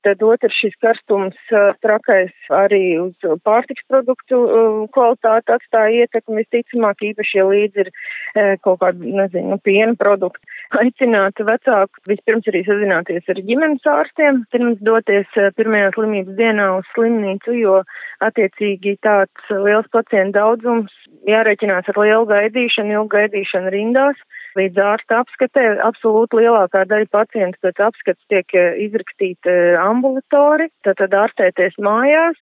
Tad otrs šis karstums trakais arī uz pārtiks produktu kvalitāti atstāja ietekmi visticamāk, īpaši, ja līdz ir kaut kādi, piena produkti. Aicinātu vecāku vispirms arī sazināties ar ģimenes ārstiem, pirms doties pirmajā slimības dienā uz slimnīcu, jo attiecīgi tāds liels pacientu daudzums jārēķinās ar lielu gaidīšanu, ilgu gaidīšanu rindās. Līdz ārsta apskatē absolūti lielākā daļa pacientu pēc apskates tiek izrakstīta ambulatori, tad ārstēties mājās.